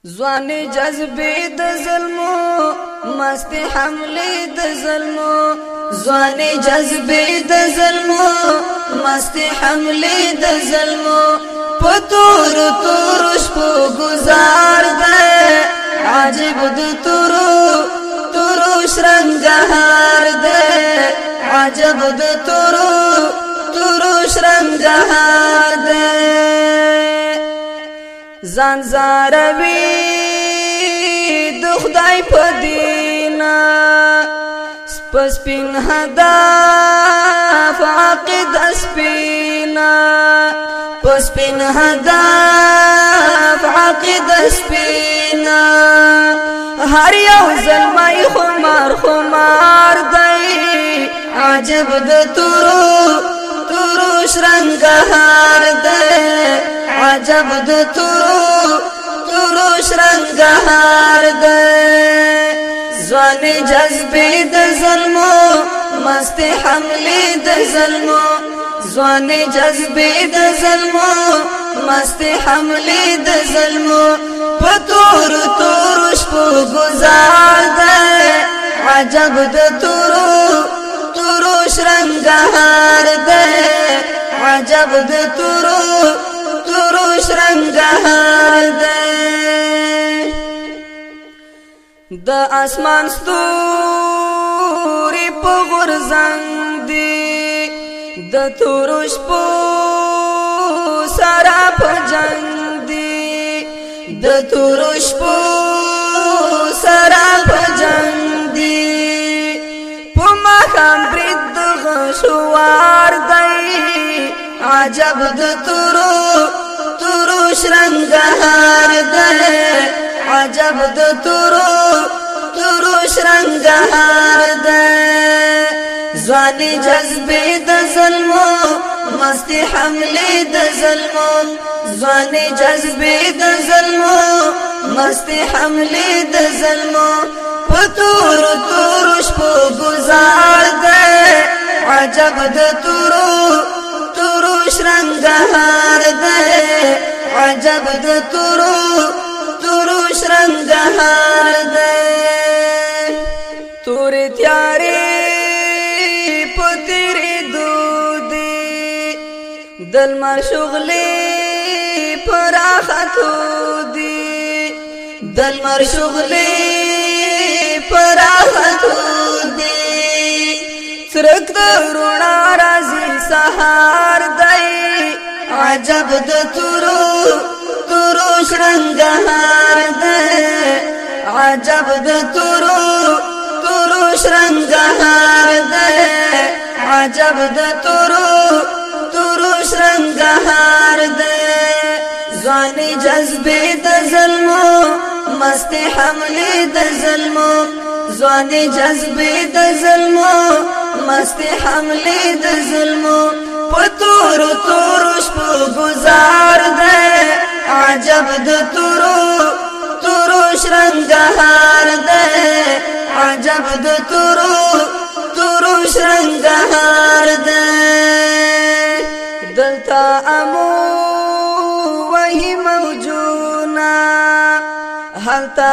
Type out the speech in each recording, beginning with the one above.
ځواني جذبې د ظلمو مستي حملې د ظلمو ځواني جذبې د ظلمو مستي حملې د ظلمو پتور تور شپو گزار ده عجب د تورو شرنګهار ده عجب د تورو شرنګهار ده ځان زاروي د خدای په دینا سپین هدف عقد سپینا سپین هدف عقد سپینا هر یو ظلمای خمار دی عجب د تورو شرنګهار دی عجب د تورو شرنګهار دی ځواني جذبې د ظلمو مستي حملې د ظلمو ځواني جذبې د ظلمو مستي حملې د ظلمو پتور شپو گزار ده عجب د تورو شرنګهار ده عجب د تورو شرنګهار ده د اسمان ستوري په غورځنګ دي د تورو شپو سره په جنګ دي د تورو شپو سره په جنګ دي په ماښام برید د غشوار دی عجب د تورو شرنګهار دی عجب د تورو شرنګهار دی ځواني جذبې د ظلمو مستي حملې د ظلمو ځواني جذبې د ظلمو مستي حملې د ظلمو پتور شپو گزار ده عجب د تورو شرنګهار ده عجب د تورو شرنګهار ده تورې تیارې دلمر شغلې پراختو دي دلمر شغلې پراختو دي سرک د روڼا راځي سهار دی عجب د تورو شرنګهار دی عجب د تورو شرنګهار دی عجب د تورو شرنګهار ده ځواني جذبې د ظلمو مستي حملې د ظلمو ځواني جذبې د ظلمو مستي حملې د ظلمو پتور شپو گزار ده عجب د تورو شرنګهار ده عجب د تورو شرنګهار ده دلتا امو وہی موجونا حالتا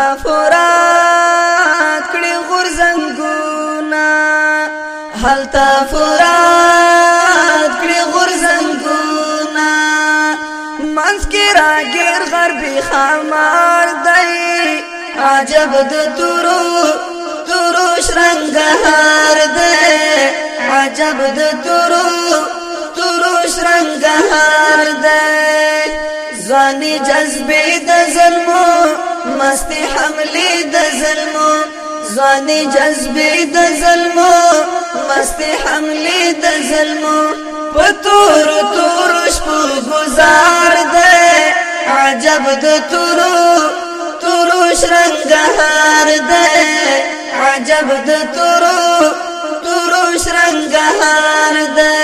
فرات کڑی غرزنگونا حالتا فرات کڑی غرزنگونا منس کی راگیر غربی خامار دی عجب د تورو شرنګهار دی عجب د تورو شرنګهار ده ځواني جذبې د ظلمو مستي حملې د ظلمو ځواني جذبې د ظلمو مستي حملې د ظلمو پتور شپو گزار ده عجب د تورو شرنګهار ده عجب د تورو شرنګهار ده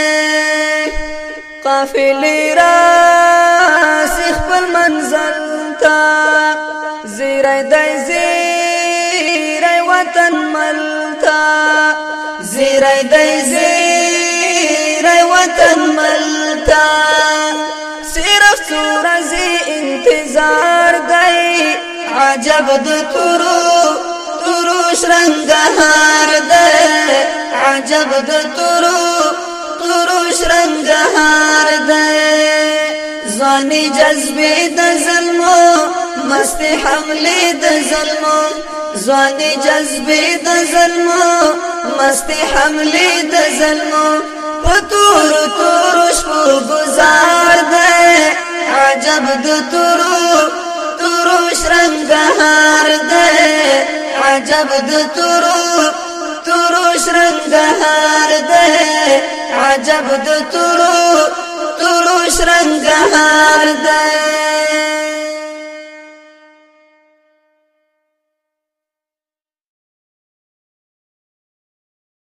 قافلې راسي خپل منزل ته زیری دی زیری وطن ملتا زیری دی زیری وطن ملتا صرف څو ورځې انتظار دی عجب د تورو تورو شرنګهار ده عجب د تورو تورو شرنګهار ده ځواني جذبې د ظلمو مستی حملې د ظلمو ځواني جذبې د ظلمو مستی حملې د ظلمو په تورو تورو شپو گزار ده عجب د تورو تورو شرنګهار ده عجب د تورو تورو شرنګهار ده عجب د تورو تورو شرنګهار ده